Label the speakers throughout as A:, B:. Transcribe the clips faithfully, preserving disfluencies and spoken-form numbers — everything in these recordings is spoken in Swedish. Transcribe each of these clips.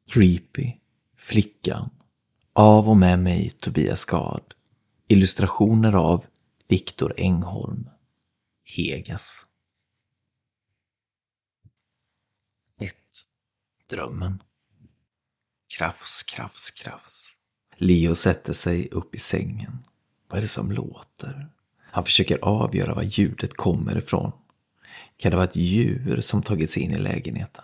A: Creepy, Flickan, av och med mig Tobias Gard. Illustrationer av Viktor Engholm. Hegas. ett. Drömmen. Krafs, krafs, krafs. Leo sätter sig upp i sängen. Vad är det som låter? Han försöker avgöra var ljudet kommer ifrån. Kan det vara ett djur som tagit sig in i lägenheten?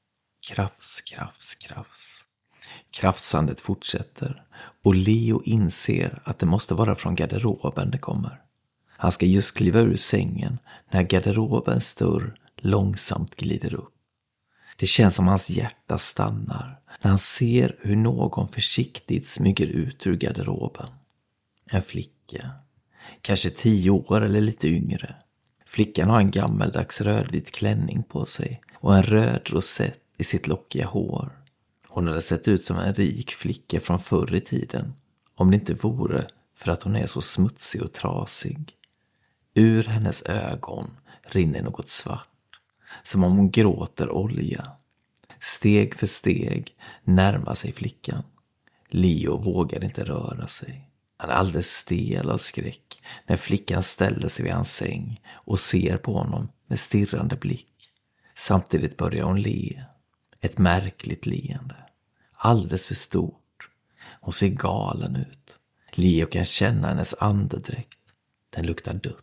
A: Krafs, krafs, krafs. Krafsandet fortsätter och Leo inser att det måste vara från garderoben det kommer. Han ska just kliva ur sängen när garderobens dörr långsamt glider upp. Det känns som hans hjärta stannar när han ser hur någon försiktigt smyger ut ur garderoben. En flicka, kanske tio år eller lite yngre. Flickan har en gammeldags rödvit klänning på sig och en röd rosett i sitt lockiga hår. Hon hade sett ut som en rik flicka från förr i tiden, om det inte vore för att hon är så smutsig och trasig. Ur hennes ögon rinner något svart, som om hon gråter olja. Steg för steg närmar sig flickan. Leo vågar inte röra sig. Han är alldeles stel av skräck när flickan ställer sig vid hans säng och ser på honom med stirrande blick. Samtidigt börjar hon le. Ett märkligt leende. Alldeles för stort. Hon ser galen ut. Leo kan känna hennes andedräkt. Den luktar dött.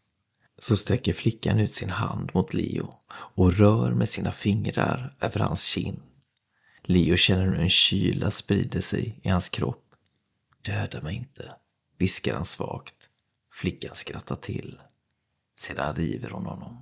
A: Så sträcker flickan ut sin hand mot Leo och rör med sina fingrar över hans kind. Leo känner hur en kyla sprider sig i hans kropp. Döda mig inte, viskar han svagt. Flickan skrattar till. Sedan river hon honom.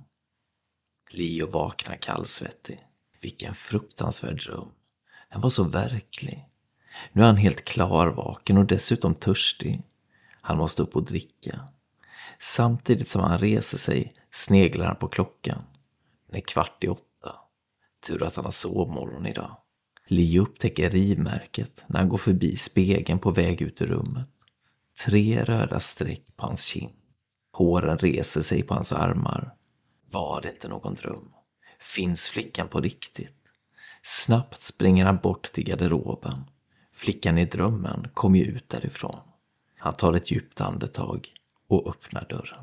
A: Leo vaknar kallsvettig. Vilken fruktansvärd dröm. Den var så verklig. Nu är han helt klarvaken och dessutom törstig. Han måste upp och dricka. Samtidigt som han reser sig sneglar han på klockan. Den är kvart i åtta. Tur att han har sovmorgon idag. Leo upptäcker rivmärket när han går förbi spegeln på väg ut ur rummet. Tre röda streck på hans kind. Håren reser sig på hans armar. Var det inte någon dröm? Finns flickan på riktigt? Snabbt springer han bort till garderoben. Flickan i drömmen kommer ju ut därifrån. Han tar ett djupt andetag och öppnar dörren.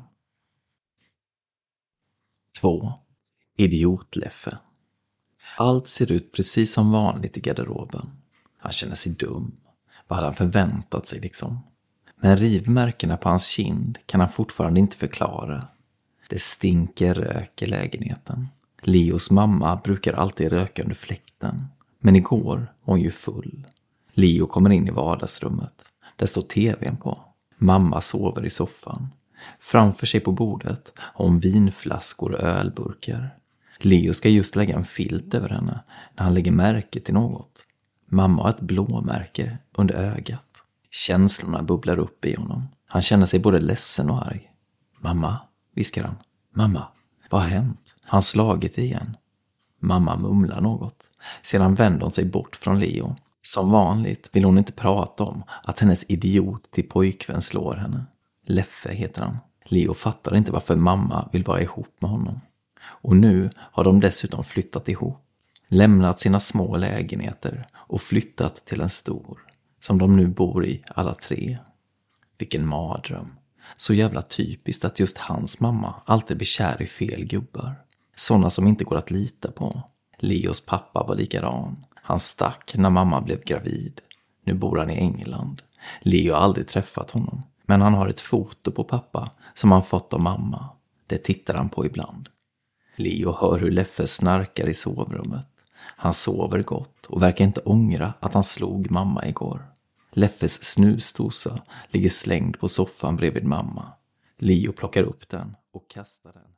A: två. Idiotleffe. Allt ser ut precis som vanligt i garderoben. Han känner sig dum. Vad hade han förväntat sig liksom? Men rivmärkena på hans kind kan han fortfarande inte förklara. Det stinker rök i lägenheten. Leos mamma brukar alltid röka under fläkten. Men igår var hon ju full. Leo kommer in i vardagsrummet. Där står tvn på. Mamma sover i soffan. Framför sig på bordet har hon vinflaskor och ölburkar. Leo ska just lägga en filt över henne när han lägger märke till något. Mamma har ett blåmärke under ögat. Känslorna bubblar upp i honom. Han känner sig både ledsen och arg. Mamma, viskar han. Mamma, vad har hänt? Har han slagit igen? Mamma mumlar något. Sedan vänder hon sig bort från Leo. Som vanligt vill hon inte prata om att hennes idiot till pojkvän slår henne. Leffe heter han. Leo fattar inte varför mamma vill vara ihop med honom. Och nu har de dessutom flyttat ihop. Lämnat sina små lägenheter och flyttat till en stor. Som de nu bor i alla tre. Vilken mardröm. Så jävla typiskt att just hans mamma alltid blir kär i fel gubbar. Sådana som inte går att lita på. Leos pappa var likadan. Han stack när mamma blev gravid. Nu bor han i England. Leo har aldrig träffat honom. Men han har ett foto på pappa som han fått av mamma. Det tittar han på ibland. Leo hör hur Leffe snarkar i sovrummet. Han sover gott och verkar inte ångra att han slog mamma igår. Leffes snusdosa ligger slängd på soffan bredvid mamma. Leo plockar upp den och kastar den